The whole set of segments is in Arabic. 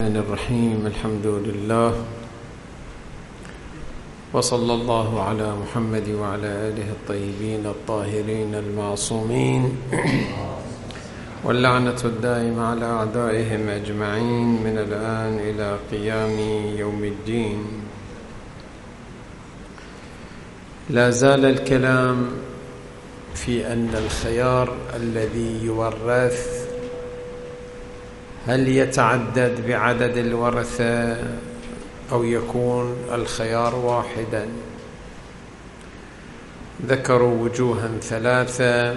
الرحمن الرحيم. الحمد لله وصلى الله على محمد وعلى آله الطيبين الطاهرين المعصومين، واللعنة الدائمة على أعدائهم أجمعين من الآن إلى قيام يوم الدين. لا زال الكلام في أن الخيار الذي يورث هل يتعدد بعدد الورثة أو يكون الخيار واحدا. ذكروا وجوها ثلاثة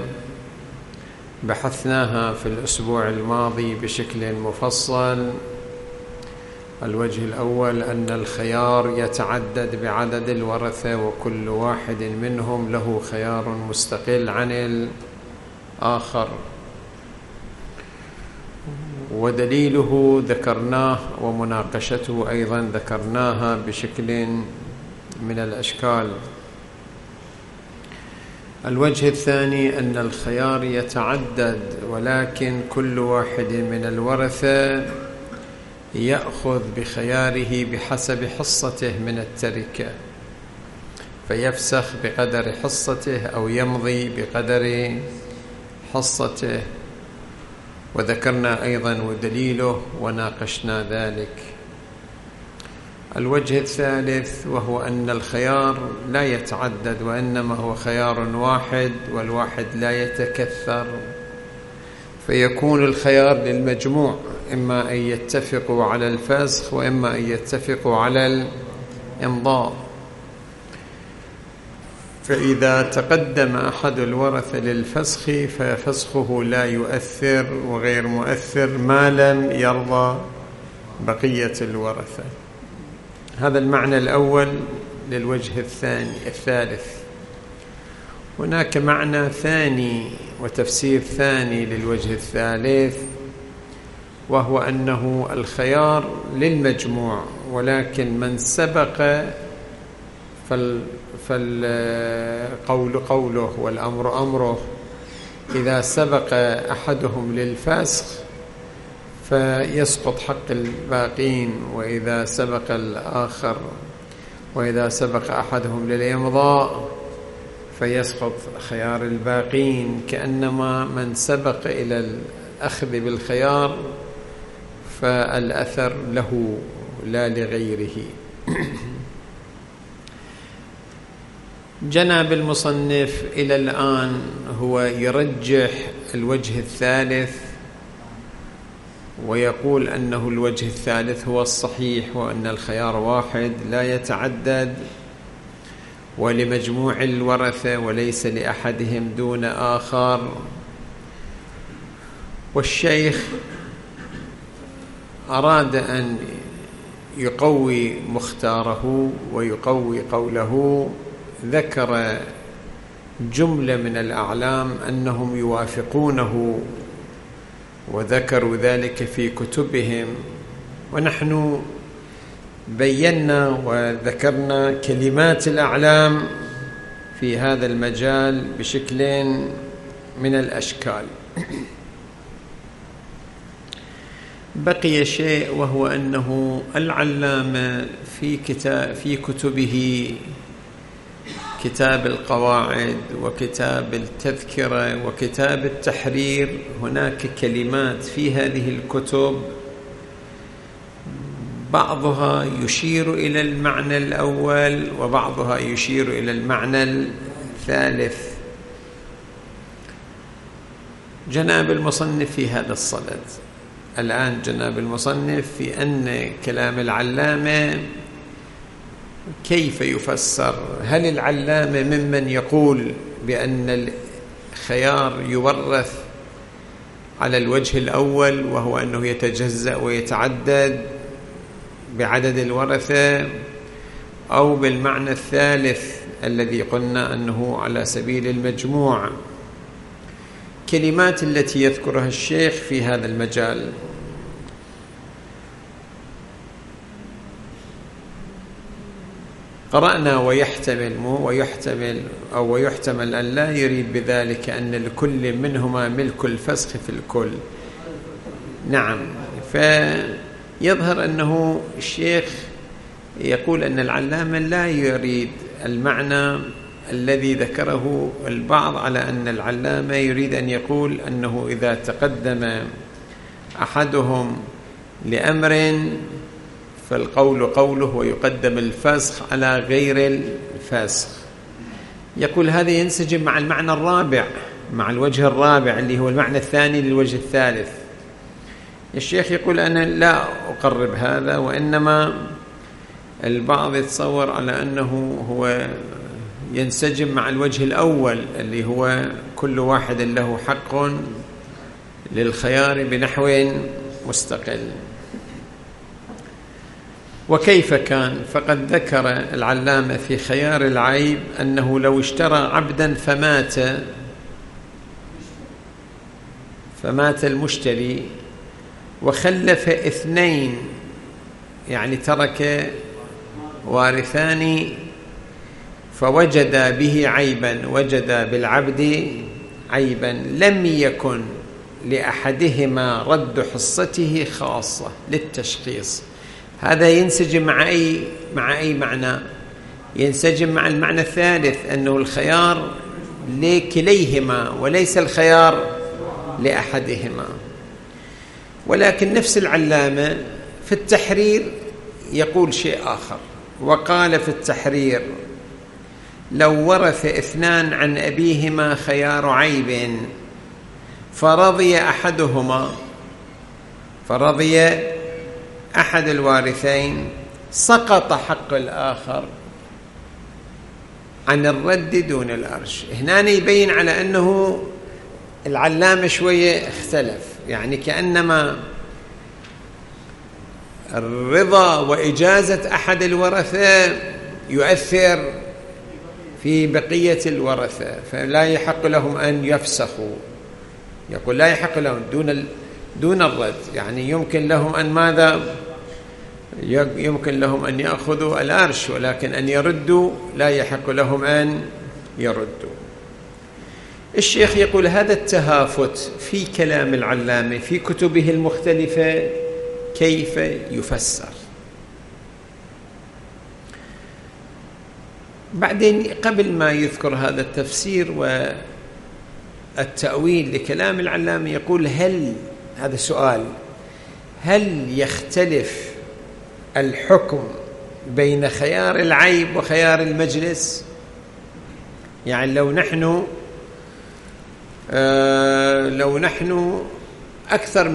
بحثناها في الأسبوع الماضي بشكل مفصل. الوجه الأول أن الخيار يتعدد بعدد الورثة، وكل واحد منهم له خيار مستقل عن الآخر، ودليله ذكرناه ومناقشته أيضا ذكرناها بشكل من الأشكال. الوجه الثاني أن الخيار يتعدد، ولكن كل واحد من الورثة يأخذ بخياره بحسب حصته من التركة، فيفسخ بقدر حصته أو يمضي بقدر حصته، وذكرنا أيضا ودليله وناقشنا ذلك. الوجه الثالث وهو أن الخيار لا يتعدد، وإنما هو خيار واحد، والواحد لا يتكثر، فيكون الخيار للمجموع، إما أن يتفقوا على الفسخ وإما أن يتفقوا على الإمضاء. فإذا تقدم أحد الورثة للفسخ ففسخه لا يؤثر وغير مؤثر ما لم يرضى بقية الورثة. هذا المعنى الأول للوجه الثالث. هناك معنى ثاني وتفسير ثاني للوجه الثالث، وهو أنه الخيار للمجموع، ولكن من سبق فالقول قوله والأمر أمره. إذا سبق أحدهم للفسخ فيسقط حق الباقين، وإذا سبق أحدهم للإمضاء فيسقط خيار الباقين، كأنما من سبق إلى الأخذ بالخيار فالأثر له لا لغيره. جناب المصنف إلى الآن هو يرجح الوجه الثالث، ويقول أنه الوجه الثالث هو الصحيح، وأن الخيار واحد لا يتعدد ولمجموع الورثة وليس لأحدهم دون آخر. والشيخ أراد أن يقوي مختاره ويقوي قوله. ذكر جملة من الأعلام أنهم يوافقونه، وذكروا ذلك في كتبهم، ونحن بينا وذكرنا كلمات الأعلام في هذا المجال بشكل من الأشكال. بقي شيء، وهو أنه العلامة في كتبه، كتاب القواعد وكتاب التذكرة وكتاب التحرير، هناك كلمات في هذه الكتب بعضها يشير إلى المعنى الأول وبعضها يشير إلى المعنى الثالث. جناب المصنف في هذا الصدد الآن، جناب المصنف في أن كلام العلامة كيف يفسر. هل العلامة ممن يقول بأن الخيار يورث على الوجه الأول، وهو أنه يتجزأ ويتعدد بعدد الورثة، أو بالمعنى الثالث الذي قلنا أنه على سبيل المجموع؟ كلمات التي يذكرها الشيخ في هذا المجال. قرأنا ويحتمل أن لا يريد بذلك أن لكل منهما ملك الفسخ في الكل. نعم، يظهر أنه الشيخ يقول أن العلامة لا يريد المعنى الذي ذكره البعض، على أن العلامة يريد أن يقول أنه إذا تقدم أحدهم لأمر فالقول قوله ويقدم الفسخ على غير الفسخ. يقول هذا ينسجم مع المعنى الرابع، مع الوجه الرابع اللي هو المعنى الثاني للوجه الثالث. الشيخ يقول أنا لا أقرب هذا، وإنما البعض يتصور على أنه هو ينسجم مع الوجه الأول اللي هو كل واحد له حق للخيار بنحو مستقل. وكيف كان؟ فقد ذكر العلامة في خيار العيب أنه لو اشترى عبدا فمات المشتري وخلف اثنين، يعني ترك وارثان، فوجد به عيبا، وجد بالعبد عيبا، لم يكن لأحدهما رد حصته خاصة للتشخيص. هذا ينسجم مع أي معنى؟ ينسجم مع المعنى الثالث، أنه الخيار لكليهما وليس الخيار لأحدهما. ولكن نفس العلامة في التحرير يقول شيء آخر، وقال في التحرير لو ورث اثنان عن أبيهما خيار عيب فرضي أحد الوارثين سقط حق الآخر عن الرد دون الأرش. هنا يبين على أنه العلامة شوية اختلف، يعني كأنما الرضا وإجازة أحد الورثة يؤثر في بقية الورثة، فلا يحق لهم أن يفسخوا. يقول لا يحق لهم دون الرد، يعني يمكن لهم أن ماذا؟ يمكن لهم أن يأخذوا الأرش، ولكن أن يردوا لا يحق لهم أن يردوا. الشيخ يقول هذا التهافت في كلام العلامة في كتبه المختلفة كيف يفسر؟ بعدين قبل ما يذكر هذا التفسير والتأويل لكلام العلامة يقول هذا سؤال، هل يختلف الحكم بين خيار العيب وخيار المجلس؟ يعني لو نحن أكثر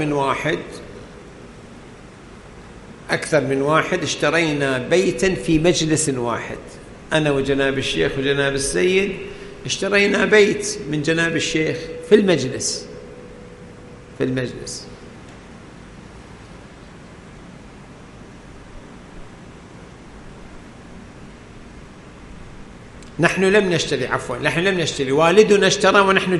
من واحد اشترينا بيتا في مجلس واحد، أنا وجناب الشيخ وجناب السيد اشترينا بيت من جناب الشيخ في المجلس نحن لم نشتري، والدنا اشترى ونحن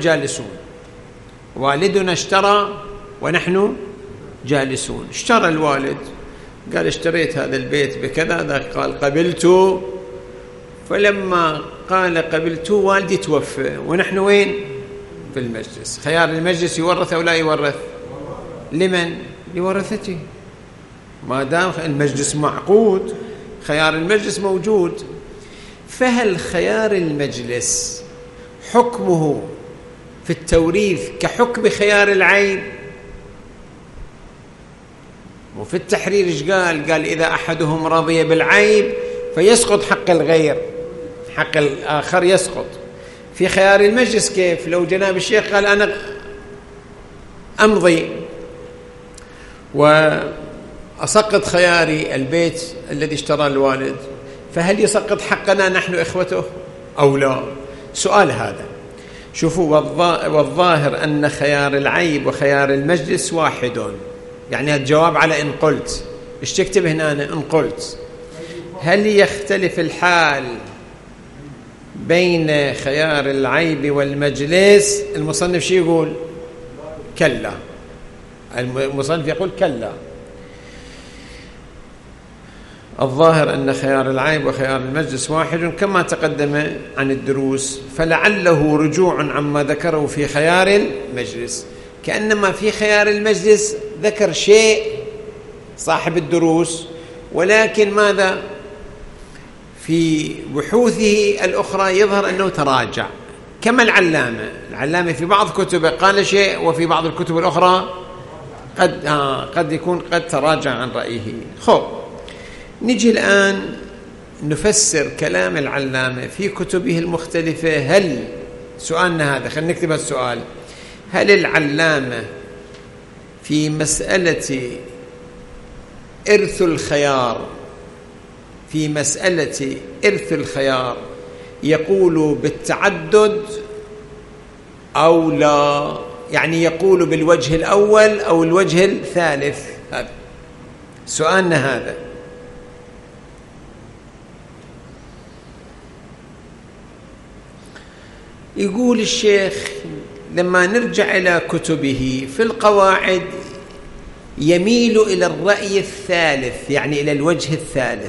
جالسون. اشترى الوالد، قال اشتريت هذا البيت بكذا، ذاك قال قبلت، فلما قال قبلت والدي توفى ونحن وين؟ في المجلس. خيار المجلس يورث أو لا يورث؟ لمن؟ لورثته، ما دام المجلس معقود خيار المجلس موجود. فهل خيار المجلس حكمه في التوريث كحكم خيار العيب؟ وفي التحرير ايش قال إذا أحدهم رضي بالعيب فيسقط حق الغير، حق الآخر يسقط. في خيار المجلس كيف؟ لو جناب الشيخ قال أنا أمضي وأسقط خياري البيت الذي اشترى الوالد، فهل يسقط حقنا نحن إخوته أو لا؟ سؤال هذا. شوفوا، والظاهر أن خيار العيب وخيار المجلس واحد، يعني الجواب على إن قلت. إيش تكتب هنا؟ إن قلت. هل يختلف الحال بين خيار العيب والمجلس؟ المصنف شو يقول؟ كلا. المصنف يقول كلا. الظاهر أن خيار العيب وخيار المجلس واحد كما تقدم عن الدروس، فلعله رجوع عما ذكره في خيار المجلس، كأنما في خيار المجلس ذكر شيء صاحب الدروس، ولكن ماذا في بحوثه الأخرى يظهر أنه تراجع، كما العلامة في بعض كتبه قال شيء وفي بعض الكتب الأخرى قد يكون قد تراجع عن رأيه. نجي الآن نفسر كلام العلامة في كتبه المختلفة. هل سؤالنا هذا، خلينا نكتب السؤال، هل العلامة في مسألة إرث الخيار يقول بالتعدد أو لا؟ يعني يقول بالوجه الأول أو الوجه الثالث؟ هذا سؤالنا هذا. يقول الشيخ لما نرجع إلى كتبه في القواعد يميل إلى الرأي الثالث، يعني إلى الوجه الثالث.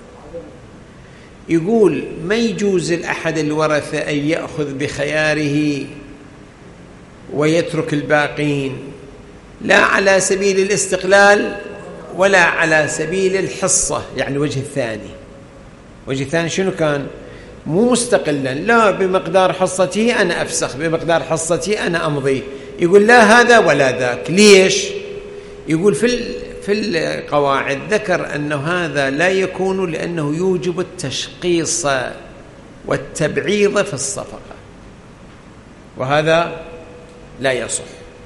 يقول ما يجوز لأحد الورثة أن يأخذ بخياره ويترك الباقين، لا على سبيل الاستقلال ولا على سبيل الحصة. يعني الوجه الثاني شنو كان؟ مو مستقلا، لا بمقدار حصته أنا أفسخ، بمقدار حصتي أنا أمضي. يقول لا هذا ولا ذاك. ليش؟ يقول في القواعد ذكر أنه هذا لا يكون لأنه يوجب التشقيص والتبعيض في الصفقة، وهذا لا يصح.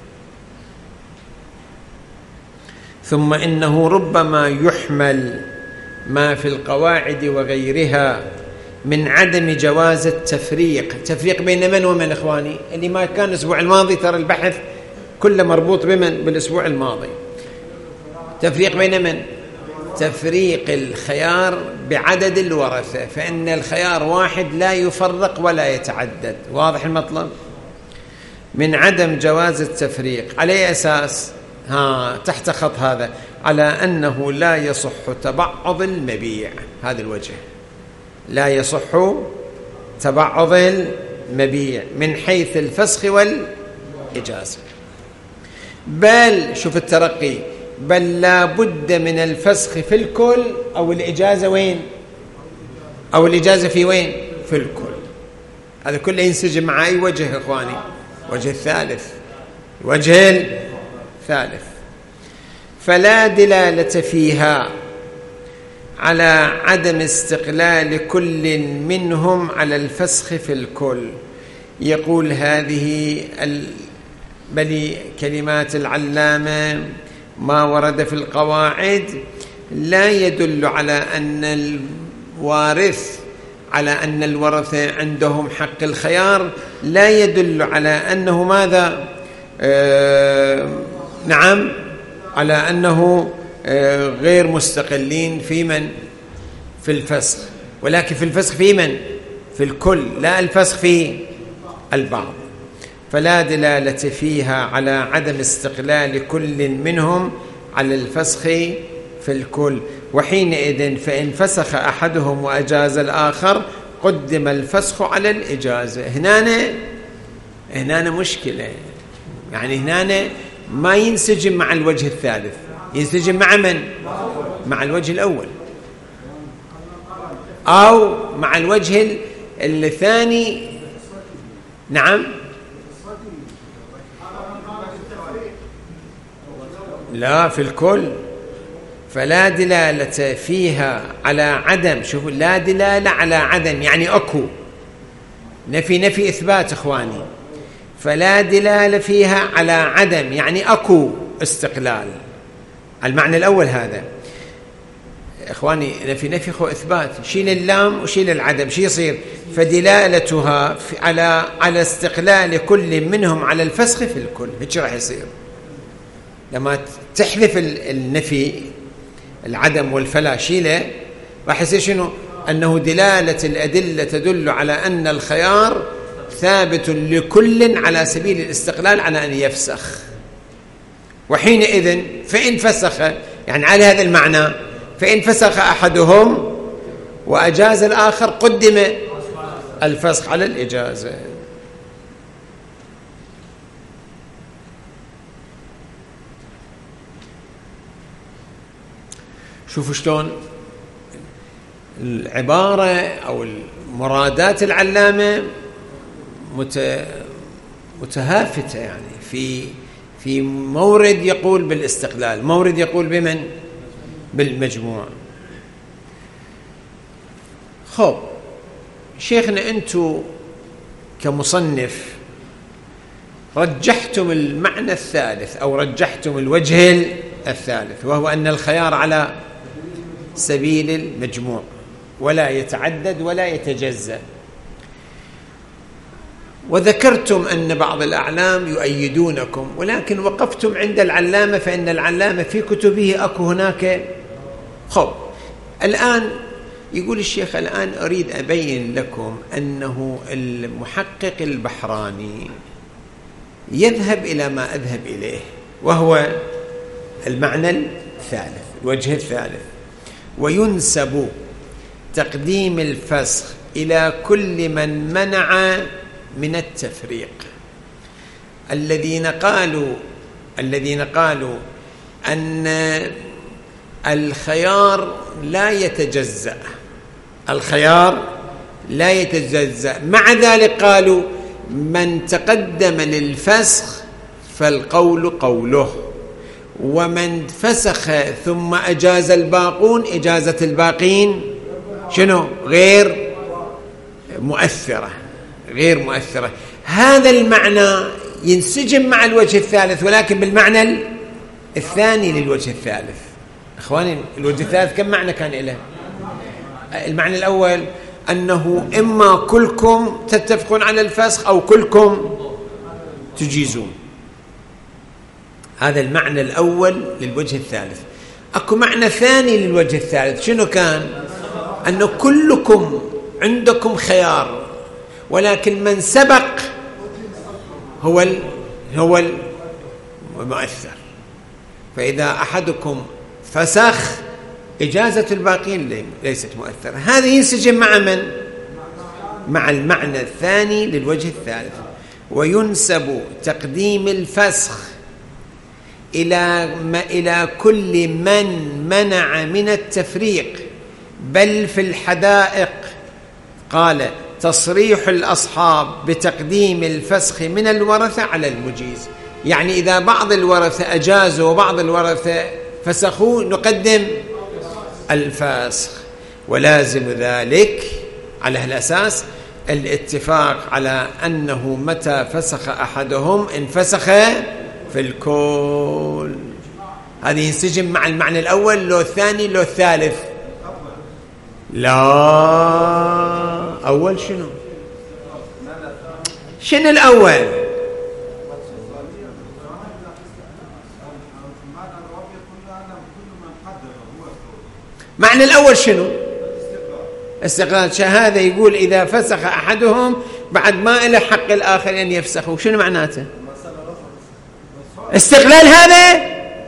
ثم إنه ربما يحمل ما في القواعد وغيرها من عدم جواز التفريق بين من ومن إخواني. اللي ما كان الأسبوع الماضي ترى البحث كله مربوط بمن؟ بالأسبوع الماضي. تفريق بين من؟ تفريق الخيار بعدد الورثة، فإن الخيار واحد لا يفرق ولا يتعدد. واضح المطلب؟ من عدم جواز التفريق على أي أساس؟ تحت خط هذا، على أنه لا يصح تبعض المبيع. هذا الوجه، لا يصح تبعض المبيع من حيث الفسخ والإجازة. بل شوف الترقي، بل لا بد من الفسخ في الكل، أو الإجازة وين؟ أو الإجازة في وين؟ في الكل. هذا كله ينسجم مع أي وجه يا إخواني؟ وجه الثالث، الوجه الثالث. فلا دلالة فيها على عدم استقلال كل منهم على الفسخ في الكل. يقول هذه بل كلمات العلامة ما ورد في القواعد لا يدل على أن الورثة عندهم حق الخيار، لا يدل على أنه ماذا؟ نعم، على أنه غير مستقلين في من؟ في الفسخ، ولكن في الفسخ في من؟ في الكل، لا الفسخ في البعض. فلا دلالة فيها على عدم استقلال كل منهم على الفسخ في الكل، وحينئذ فإن فسخ أحدهم وأجاز الآخر قدم الفسخ على الإجازة. هنا مشكلة، يعني هنا ما ينسجم مع الوجه الثالث، ينسجم مع من؟ مع الوجه الأول أو مع الوجه الثاني. نعم، لا في الكل. فلا دلالة فيها على عدم، شوفوا، لا دلالة على عدم يعني أكو، نفي إثبات إخواني. فلا دلالة فيها على عدم يعني أكو استقلال. المعنى الأول هذا إخواني، نفي خو إثبات، شيل اللام وشيل العدم، شي يصير؟ فدلالتها على استقلال كل منهم على الفسخ في الكل. هيك راح يصير لما تحذف النفي، العدم والفلا شيله، راح يصير شنو؟ أنه دلالة الأدلة تدل على أن الخيار ثابت لكل على سبيل الاستقلال على أن يفسخ. وحينئذ فإن فسخ، يعني على هذا المعنى، فإن فسخ أحدهم وأجاز الآخر قدم الفسخ على الإجازة. شوفوا شلون العبارة أو المرادات العلامة متهافتة، يعني في مورد يقول بالاستقلال، مورد يقول بمن؟ بالمجموع. خب شيخنا أنتم كمصنف رجحتم المعنى الثالث أو رجحتم الوجه الثالث، وهو أن الخيار على سبيل المجموع ولا يتعدد ولا يتجزأ، وذكرتم أن بعض الأعلام يؤيدونكم، ولكن وقفتم عند العلامة، فإن العلامة في كتبه أكو هناك. خب الآن يقول الشيخ الآن أريد أبين لكم أنه المحقق البحراني يذهب إلى ما أذهب إليه، وهو المعنى الثالث، الوجه الثالث، وينسب تقديم الفسخ إلى كل من منع من التفريق. الذين قالوا أن الخيار لا يتجزأ، الخيار لا يتجزأ، مع ذلك قالوا من تقدم للفسخ فالقول قوله، ومن فسخ ثم أجاز الباقون إجازة الباقين شنو؟ غير مؤثرة، غير مؤثرة. هذا المعنى ينسجم مع الوجه الثالث، ولكن بالمعنى الثاني للوجه الثالث. إخواني الوجه الثالث كم معنى كان له؟ المعنى الأول أنه إما كلكم تتفقون على الفسخ أو كلكم تجيزون، هذا المعنى الأول للوجه الثالث. أكو معنى ثاني للوجه الثالث، شنو كان؟ أنه كلكم عندكم خيار، ولكن من سبق هو المؤثر، فإذا أحدكم فسخ إجازة الباقين ليست مؤثرة. هذا ينسجم مع من؟ مع المعنى الثاني للوجه الثالث. وينسب تقديم الفسخ إلى كل من منع من التفريق، بل في الحدائق قال تصريح الأصحاب بتقديم الفسخ من الورثة على المجيز، يعني إذا بعض الورثة أجازوا وبعض الورثة فسخوا نقدم الفسخ، ولازم ذلك على هالأساس الاتفاق على أنه متى فسخ أحدهم انفسخ في الكل. هذه ينسجم مع المعنى الأول لو الثاني لو الثالث؟ لا، أول شنو الأول؟ معنى الأول شنو؟ استقلال. هذا يقول إذا فسخ أحدهم بعد ما إله حق الآخر أن يفسخوا، شنو معناته؟ استقلال. هذا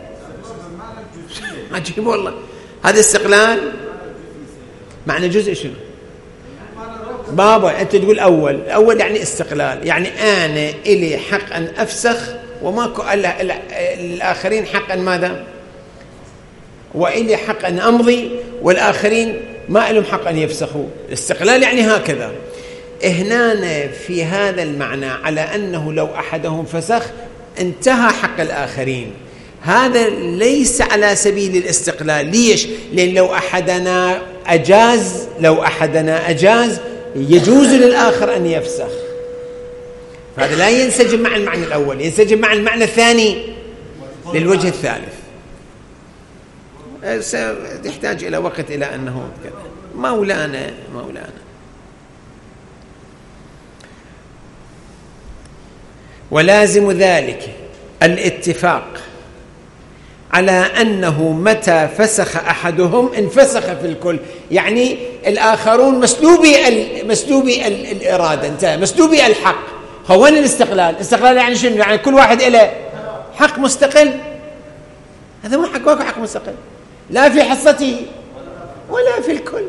عجيب والله، هذا استقلال معنى جزء. شنو بابا أنت تقول أول يعني استقلال، يعني أنا إلي حق أن أفسخ وماكو الآخرين حق أن ماذا؟ وإلي حق أن أمضي والآخرين ما لهم حق أن يفسخوا. الاستقلال يعني هكذا. هنا في هذا المعنى على أنه لو أحدهم فسخ انتهى حق الآخرين، هذا ليس على سبيل الاستقلال. ليش؟ لأن لو أحدنا أجاز يجوز للآخر أن يفسخ، هذا لا ينسجم مع المعنى الأول، ينسجم مع المعنى الثاني للوجه الثالث. يحتاج إلى وقت إلى أنه كذا. مولانا ولازم ذلك الاتفاق على أنه متى فسخ أحدهم انفسخ في الكل، يعني الآخرون مسلوبي الإرادة، انتهى مسلوبي الحق. هو الاستقلال يعني شنو؟ يعني كل واحد له حق مستقل. هذا مو حق مستقل، لا في حصته ولا في الكل.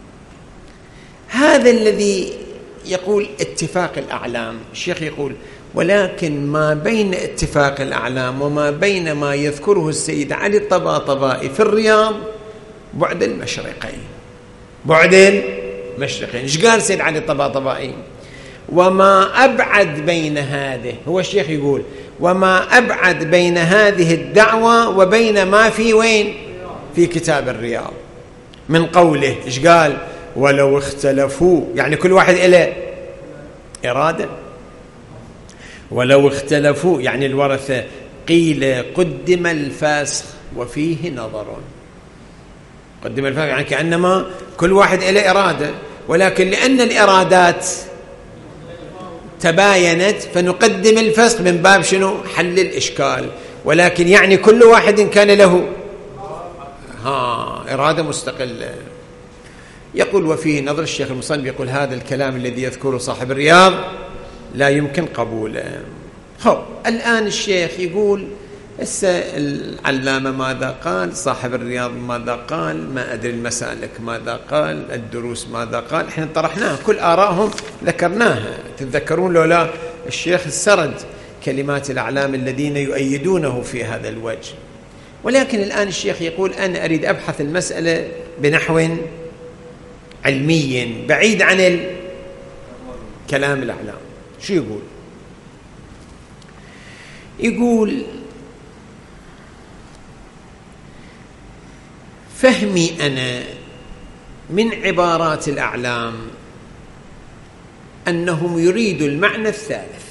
هذا الذي يقول اتفاق الأعلام. الشيخ يقول ولكن ما بين اتفاق الأعلام وما بين ما يذكره السيد علي الطباطبائي في الرياض بعد المشرقين. بعد المشرقين. إيش قال سيد علي الطباطبائي؟ وما أبعد بين هذه، هو الشيخ يقول وما أبعد بين هذه الدعوة وبين ما في وين؟ في كتاب الرياض، من قوله إيش قال؟ ولو اختلفوا، يعني كل واحد إله إرادة. ولو اختلفوا يعني الورثة، قيل قدم الفاسخ وفيه نظر. قدم الفاسخ يعني كأنما كل واحد إله إرادة، ولكن لأن الإرادات تباينت فنقدم الفسخ من باب شنو؟ حل الإشكال. ولكن يعني كل واحد كان له إرادة مستقلة. يقول وفيه نظر. الشيخ المصنف يقول هذا الكلام الذي يذكره صاحب الرياض لا يمكن قبوله. الآن الشيخ يقول العلامة ماذا قال، صاحب الرياض ماذا قال، ما أدري المسالك ماذا قال، الدروس ماذا قال. احنا طرحناها كل آرائهم ذكرناها. تتذكرون لولا الشيخ سرد كلمات الأعلام الذين يؤيدونه في هذا الوجه. ولكن الآن الشيخ يقول أنا أريد أبحث المسألة بنحو علمي بعيد عن كلام الأعلام. شو يقول؟ يقول فهمي أنا من عبارات الأعلام أنهم يريدوا المعنى الثالث،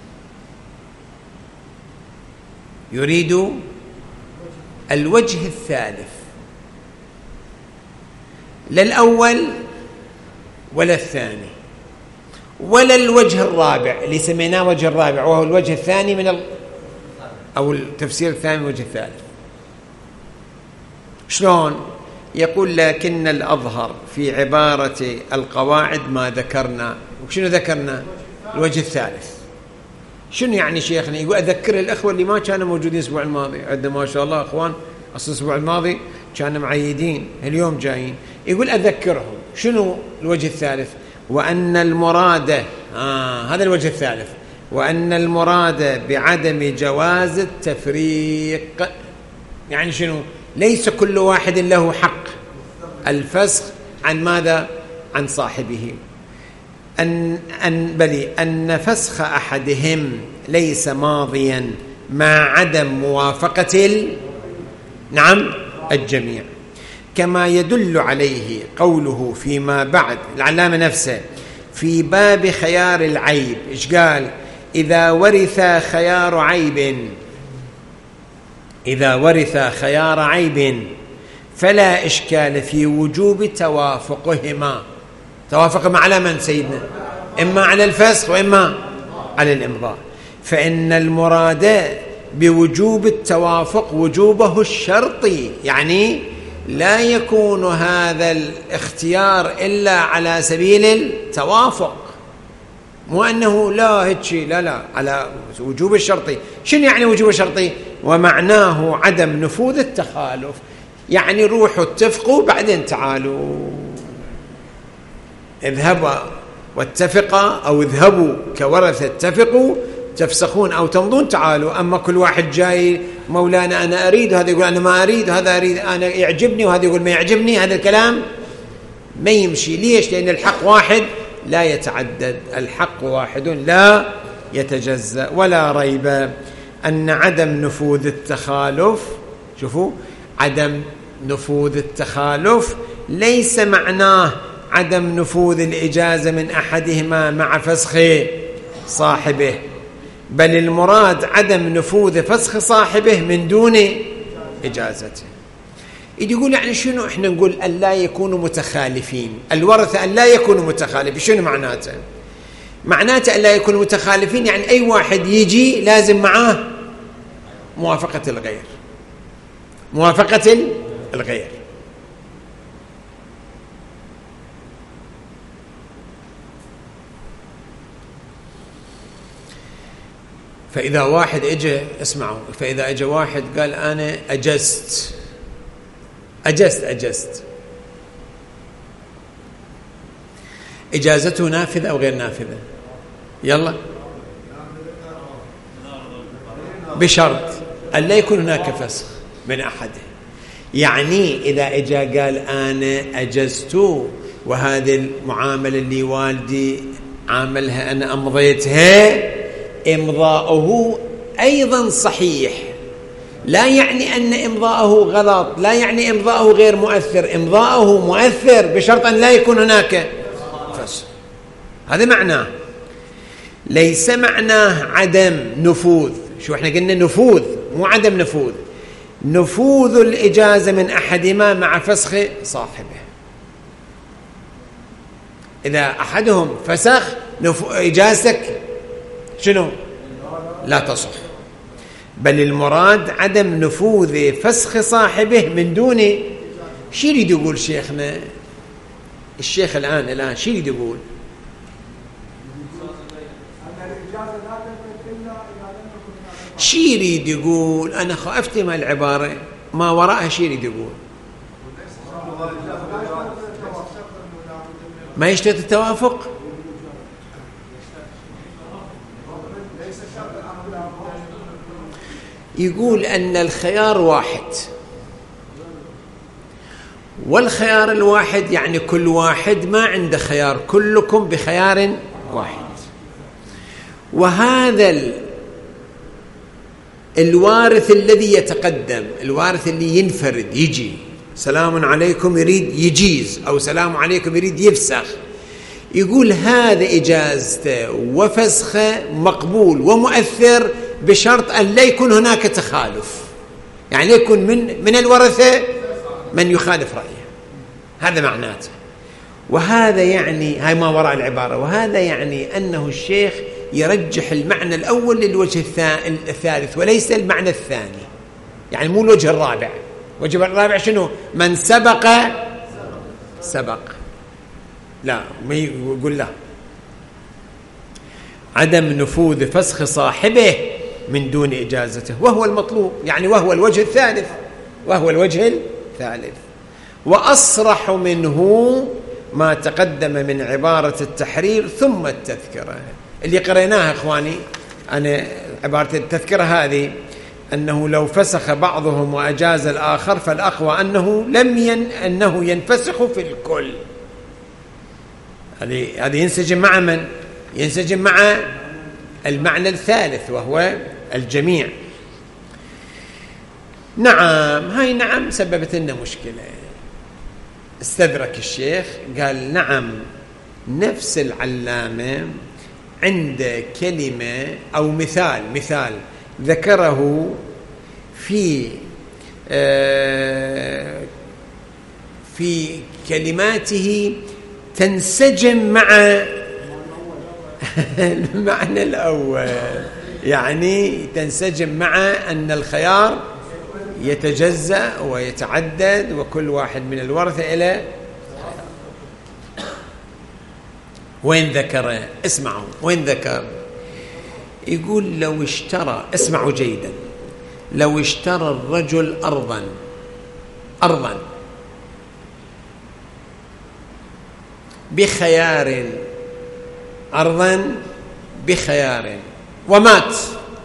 يريدوا الوجه الثالث، لا الأول ولا الثاني ولا الوجه الرابع اللي سميناه وجه الرابع، وهو الوجه الثاني من أو التفسير الثاني من الوجه الثالث. شلون؟ يقول لكن الأظهر في عبارة القواعد ما ذكرنا. وشنو ذكرنا؟ الوجه الثالث. شنو يعني شيخنا؟ يقول أذكر الأخوة اللي ما كانوا موجودين الأسبوع الماضي، عندنا ما شاء الله أخوان أصل الأسبوع الماضي كانوا معيدين، اليوم جايين. يقول أذكرهم شنو الوجه الثالث؟ وأن المراد هذا الوجه الثالث، وأن المراد بعدم جواز التفريق. يعني شنو؟ ليس كل واحد له حق الفسخ عن ماذا؟ عن صاحبه. أن فسخ أحدهم ليس ماضيا مع عدم موافقة الجميع، كما يدل عليه قوله فيما بعد العلامة نفسه في باب خيار العيب. إيش قال؟ إذا ورث خيار عيب، إذا ورث خيار عيب فلا إشكال في وجوب توافقهما. توافقهما على من سيدنا؟ إما على الفسخ وإما على الإمضاء. فإن المراد بوجوب التوافق وجوبه الشرطي، يعني لا يكون هذا الاختيار إلا على سبيل التوافق، مو أنه لا هيك، لا على وجوب الشرطي. شنو يعني وجوب الشرطي؟ ومعناه عدم نفوذ التخالف، يعني روحوا اتفقوا بعدين تعالوا، اذهبوا واتفقا أو اذهبوا كورثة اتفقوا تفسخون أو تمضون تعالوا. أما كل واحد جاي مولانا أنا أريد، وهذا يقول أنا ما أريد، وهذا أريد أنا يعجبني، وهذا يقول ما يعجبني، هذا الكلام ما يمشي. ليش؟ لأن الحق واحد لا يتعدد، الحق واحد لا يتجزأ. ولا ريب أن عدم نفوذ التخالف، شوفوا، عدم نفوذ التخالف ليس معناه عدم نفوذ الإجازة من أحدهما مع فسخ صاحبه، بل المراد عدم نفوذ فسخ صاحبه من دون إجازته. يقول يعني شنو؟ احنا نقول أن لا يكونوا متخالفين، الورثة أن لا يكونوا متخالفين. شنو معناته؟ معناته أن لا يكونوا متخالفين يعني أي واحد يجي لازم معاه موافقة الغير، موافقة الغير. فإذا واحد اجى، اسمعوا، فإذا اجى واحد قال أنا أجزت، إجازته نافذة أو غير نافذة؟ يلا بشرط أن لا يكون هناك فسخ من أحده. يعني إذا إجا قال أنا أجزت وهذه المعاملة اللي والدي عاملها أنا أمضيتها، إمضاؤه أيضا صحيح، لا يعني أن إمضاءه غلط، لا يعني إمضاءه غير مؤثر، إمضاءه مؤثر بشرط أن لا يكون هناك فسخ. هذا معناه، ليس معناه عدم نفوذ. شو احنا قلنا؟ نفوذ مو عدم نفوذ. نفوذ الإجازة من أحدهما مع فسخ صاحبه. إذا أحدهم فسخ إجازتك شنو؟ لا تصح. بل المراد عدم نفوذ فسخ صاحبه من دون. شو يريد يقول شيخنا الشيخ الآن شو يريد يقول؟ شو يريد يقول؟ أنا خافت من العبارة ما وراءها. شو يريد يقول؟ ما يشترط التوافق. يقول أن الخيار واحد، والخيار الواحد يعني كل واحد ما عنده خيار، كلكم بخيار واحد. وهذا الوارث الذي يتقدم، الوارث اللي ينفرد يجي سلام عليكم يريد يجيز، أو سلام عليكم يريد يفسخ، يقول هذا إجازته وفسخه مقبول ومؤثر بشرط أن لا يكون هناك تخالف، يعني لا يكون من الورثة من يخالف رأيه. هذا معناته. وهذا يعني هاي ما وراء العبارة. وهذا يعني أنه الشيخ يرجح المعنى الأول للوجه الثالث وليس المعنى الثاني، يعني مو الوجه الرابع. الوجه الرابع شنو؟ من سبق سبق. لا، ما يقول لا، عدم نفوذ فسخ صاحبه من دون إجازته، وهو المطلوب، يعني وهو الوجه الثالث، وهو الوجه الثالث. وأصرح منه ما تقدم من عبارة التحرير ثم التذكرة اللي قريناها إخواني. أنا عبارة التذكرة هذه أنه لو فسخ بعضهم وأجاز الآخر فالأقوى أنه ينفسخ في الكل. هذه ينسجم مع من؟ ينسجم مع المعنى الثالث وهو الجميع. نعم، هاي نعم سببت لنا مشكلة. استدرك الشيخ قال نعم، نفس العلامة عند كلمة أو مثال ذكره في كلماته تنسجم مع المعنى الأول، يعني تنسجم مع أن الخيار يتجزأ ويتعدد وكل واحد من الورثة إلى. وين ذكر؟ اسمعوا وين ذكر. يقول لو اشترى، اسمعوا جيدا، لو اشترى الرجل أرضا بخيار ومات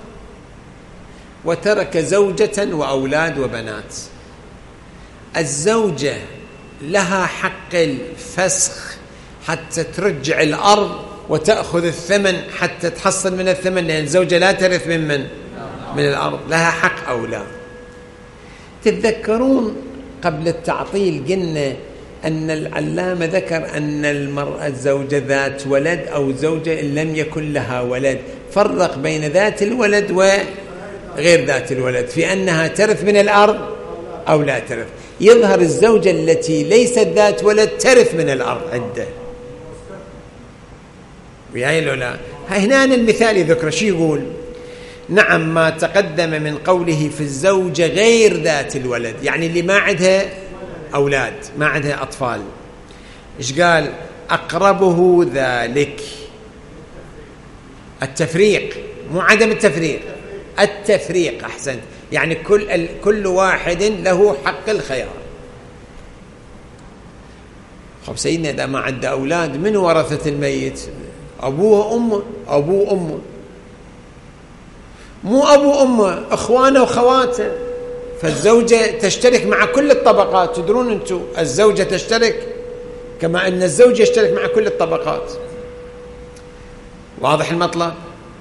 وترك زوجة وأولاد وبنات، الزوجة لها حق الفسخ حتى ترجع الأرض وتأخذ الثمن حتى تحصل من الثمن، لأن الزوجة لا ترث من الأرض، لها حق أو لا. تتذكرون قبل التعطيل قلنا أن العلامة ذكر أن المرأة الزوجة ذات ولد أو زوجة إن لم يكن لها ولد، فرق بين ذات الولد وغير ذات الولد في أنها ترث من الأرض أو لا ترث. يظهر الزوجة التي ليست ذات ولد ترث من الأرض عدة. وياي لو لا، هنا المثال يذكر شو يقول؟ نعم، ما تقدم من قوله في الزوجة غير ذات الولد، يعني اللي ما عندها أولاد، ما عندها أطفال. إيش قال؟ أقربه ذلك التفريق، مو عدم التفريق أحسنت، يعني كل واحد له حق الخيار. خب سيدنا إذا ما عنده أولاد من ورثة الميت؟ أبوه أمه. مو أبو وأمه، إخوانه وخواته، فالزوجة تشترك مع كل الطبقات. تدرون أنتم الزوجة تشترك كما أن الزوج يشترك مع كل الطبقات. واضح المطلب؟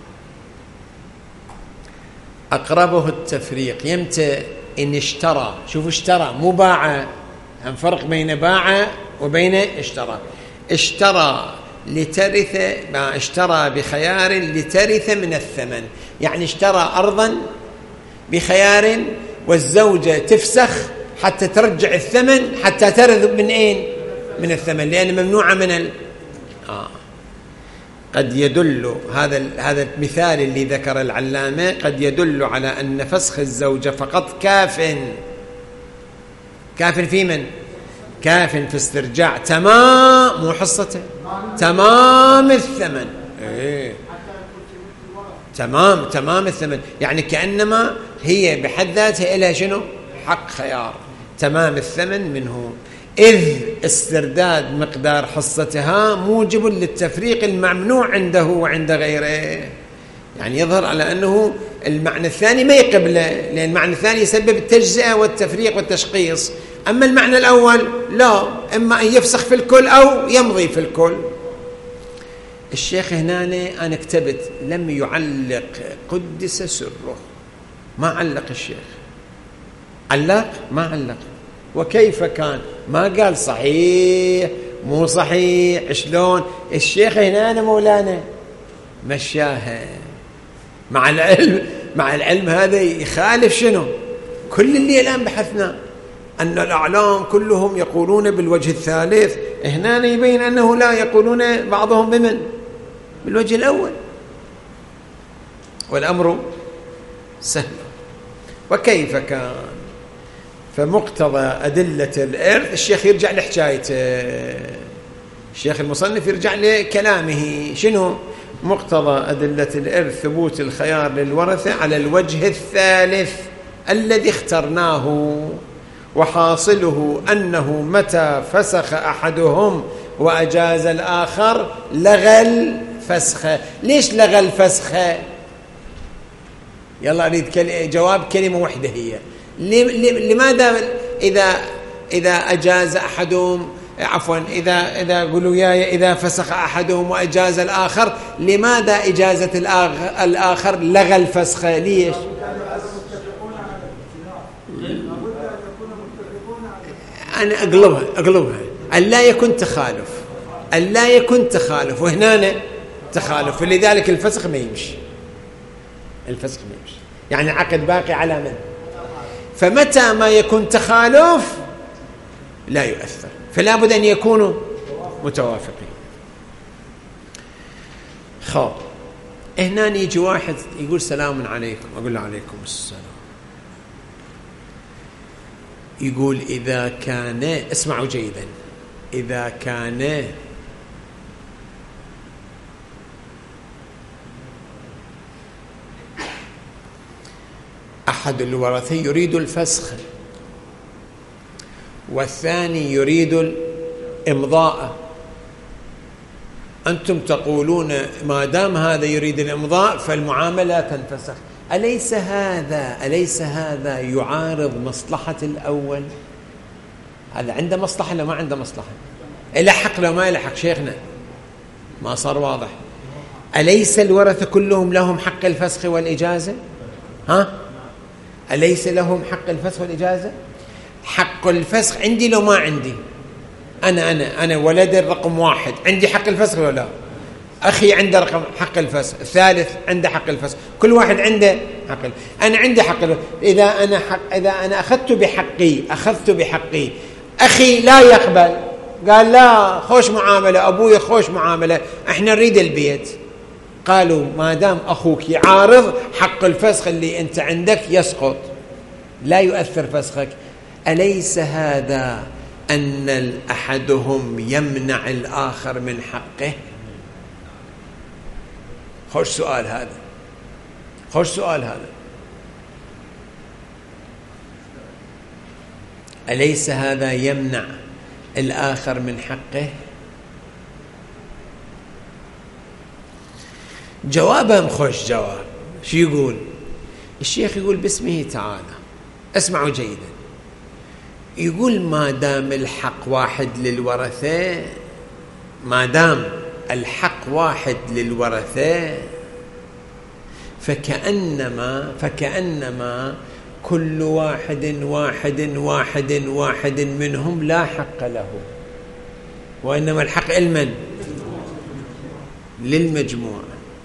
أقربه التفريق يمتى إن اشترى. شوفوا اشترى مو باع، هم فرق بين باع وبين اشترى. اشترى لترث، ما اشترى بخيار لترث من الثمن، يعني اشترى أرضا بخيار والزوجة تفسخ حتى ترجع الثمن، حتى ترث من أين؟ من الثمن، لأن ممنوعة من قد يدل هذا المثال اللي ذكر العلامة قد يدل على أن فسخ الزوجة فقط كاف في من؟ كاف في استرجاع تمام، مو حصته، تمام الثمن. تمام الثمن، يعني كأنما هي بحد ذاتها إلها شنو؟ حق خيار تمام الثمن منه، إذ استرداد مقدار حصتها موجب للتفريق الممنوع عنده وعند غيره. يعني يظهر على أنه المعنى الثاني ما يقبله، لأن المعنى الثاني يسبب التجزئة والتفريق والتشخيص. أما المعنى الأول لا، إما أن يفسخ في الكل أو يمضي في الكل. الشيخ هنا أنا كتبت لم يعلق قدس سره، ما علق الشيخ، علق ما علق. وكيف كان؟ ما قال صحيح مو صحيح شلون. الشيخ هنا مولانا مشاها مع العلم هذا يخالف شنو؟ كل اللي الآن بحثنا أن الأعلام كلهم يقولون بالوجه الثالث، هنا يبين أنه لا، يقولون بعضهم بمن؟ بالوجه الأول، والأمر سهل. وكيف كان؟ فمقتضى أدلة الإرث، الشيخ يرجع لحكايته، الشيخ المصنف يرجع لكلامه شنو؟ مقتضى أدلة الإرث ثبوت الخيار للورثة على الوجه الثالث الذي اخترناه، وحاصله أنه متى فسخ أحدهم وأجاز الآخر لغى الفسخ. ليش لغى الفسخ؟ يلا أريد جواب كلمة واحدة هي. لماذا إذا أجاز أحدهم، عفوا إذا قولوا يا إذا فسخ أحدهم وأجاز الآخر، لماذا إجازة الآخر لغى الفسخ؟ ليش؟ أنا أقلبها ألا يكون تخالف، وهنا تخالف، فلذلك الفسخ ما يمشي، يعني عقد باقي على من؟ فمتى ما يكون تخالف لا يؤثر، فلا بد أن يكونوا متوافقين. هنا يجي واحد يقول سلام عليكم، أقول له عليكم السلام. يقول إذا كان، اسمعوا جيدا، إذا كان أحد الورثة يريد الفسخ والثاني يريد الإمضاء، أنتم تقولون ما دام هذا يريد الإمضاء فالمعاملة تنفسخ. أليس هذا يعارض مصلحة الأول؟ هذا عنده مصلحة لو ما عنده مصلحة؟ إلحق لو ما إلحق شيخنا؟ ما صار واضح. أليس الورثة كلهم لهم حق الفسخ والإجازة؟ أليس لهم حق الفسخ والإجازة؟ حق الفسخ عندي لو ما عندي؟ أنا ولد الرقم 1 عندي حق الفسخ ولا لا؟ أخي عنده حق الفسخ، الثالث عنده حق الفسخ، كل واحد عنده حق. أنا عندي حق الفسخ. إذا أنا أخذت بحقي، أخي لا يقبل، قال لا خوش معاملة، أبوي خوش معاملة، إحنا نريد البيت. قالوا ما دام أخوك يعارض حق الفسخ اللي أنت عندك يسقط، لا يؤثر فسخك. أليس هذا أن أحدهم يمنع الآخر من حقه؟ خوش سؤال هذا. أليس هذا يمنع الآخر من حقه؟ جوابهم خوش جواب. شو يقول؟ الشيخ يقول باسمه تعالى، اسمعوا جيدا، يقول ما دام الحق واحد للورثة، ما دام الحق واحد للورثة فكأنما كل واحد منهم لا حق له، وإنما الحق لمن؟ للمجموع.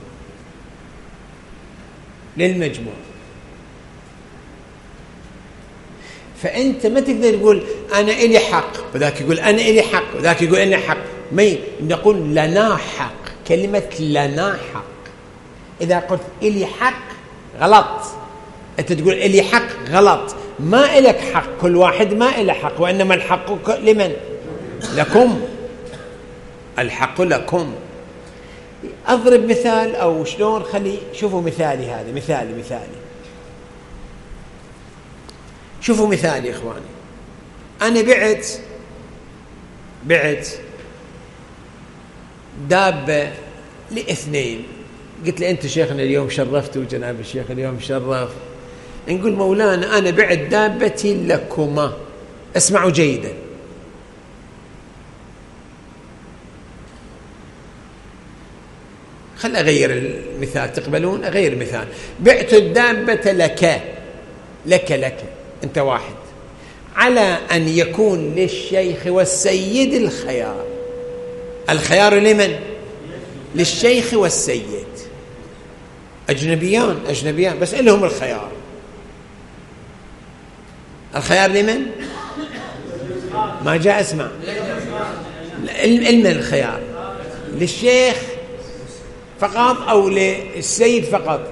فأنت ما تقدر تقول أنا إلي حق وذاك يقول أنا إلي حق وذاك يقول إلي حق. ما نقول لنا حق، كلمة لنا حق. إذا قلت إلي حق غلط، أنت تقول إلي حق غلط، ما إلك حق، كل واحد ما إله حق، وإنما الحق لمن؟ لكم، الحق لكم. أضرب مثال أو شلون، خلي شوفوا مثالي هذا، مثالي شوفوا مثالي إخواني. أنا بعت دابة لاثنين، قلت له أنت شيخنا اليوم شرفتوا، جناب الشيخ اليوم شرف، نقول مولانا أنا بعت دابتي لكما، اسمعوا جيدا، خل أغير المثال، تقبلون؟ أغير المثال. بعت الدابة لك أنت واحد، على أن يكون للشيخ والسيد الخيار لمن؟ للشيخ والسيد، أجنبيان بس لهم الخيار لمن؟ ما جاء اسمع، الخيار للشيخ فقط أو للسيد فقط؟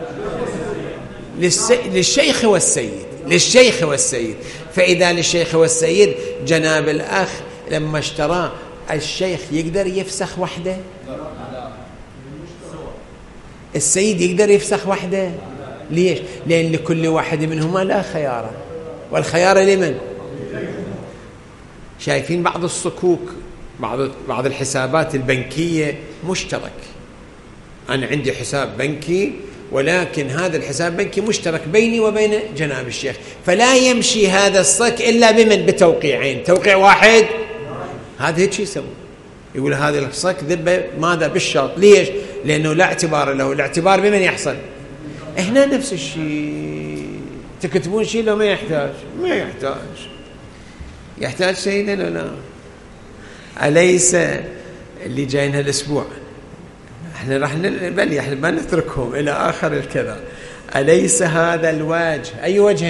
للشيخ والسيد. فإذا للشيخ والسيد، جناب الأخ لما اشترى الشيخ يقدر يفسخ وحده؟ السيد يقدر يفسخ وحده؟ ليش؟ لأن لكل واحد منهما لا خيار، والخيار لمن؟ شايفين بعض الصكوك، بعض الحسابات البنكية مشترك، أنا عندي حساب بنكي ولكن هذا الحساب بنكي مشترك بيني وبين جناب الشيخ، فلا يمشي هذا الصك إلا بمن؟ بتوقيعين، توقيع واحد. هذا هيك يسوي، يقول هذا الصك ذبه ماذا؟ بالشرط. ليش؟ لأنه لا اعتبار له، الاعتبار بمن يحصل؟ هنا نفس الشيء، تكتبون شيء لو ما يحتاج سيدنا لا. أليس اللي جايين هالأسبوع احنا راح بل احنا ما نتركهم الى اخر الكذا. اليس هذا الوجه؟ اي وجه؟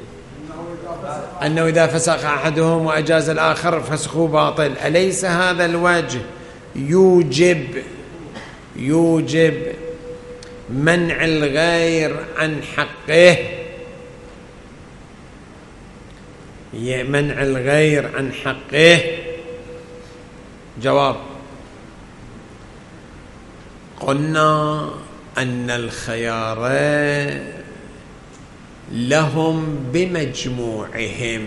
انه اذا فسخ احدهم واجاز الاخر فسخه باطل. اليس هذا الوجه يوجب منع الغير عن حقه؟ منع الغير عن حقه. جواب: قلنا أن الخيار لهم بمجموعهم،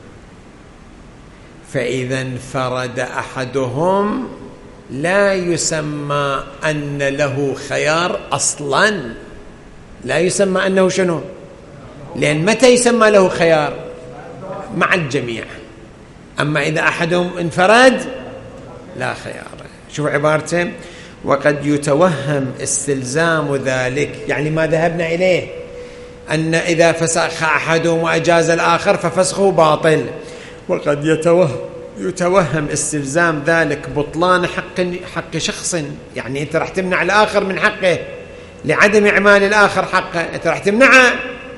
فإذا انفرد أحدهم لا يسمى أن له خيار أصلا، لا يسمى أنه شنو؟ لأن متى يسمى له خيار؟ مع الجميع. أما إذا أحدهم انفرد لا خيار. شوف عبارته: وقد يتوهم استلزام ذلك، يعني ما ذهبنا إليه، أن إذا فسخ أحدهم وأجاز الآخر ففسخه باطل. وقد يتوهم استلزام ذلك بطلان حق شخص، يعني أنت راح تمنع الآخر من حقه لعدم إعمال الآخر حقه، أنت راح تمنعه.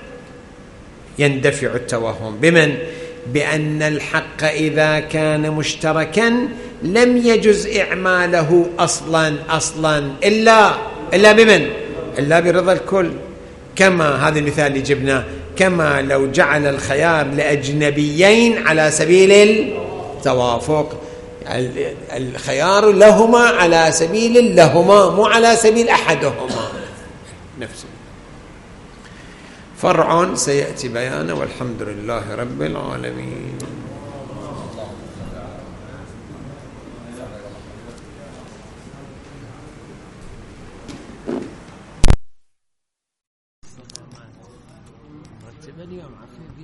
يندفع التوهم بمن؟ بأن الحق إذا كان مشتركا لم يجز إعماله أصلا إلا بمن؟ إلا برضا الكل. كما هذا المثال اللي جبناه، كما لو جعل الخيار لأجنبيين على سبيل التوافق، الخيار لهما على سبيل لهما، مو على سبيل أحدهما نفسه. فرع سيأتي بيانه، والحمد لله رب العالمين.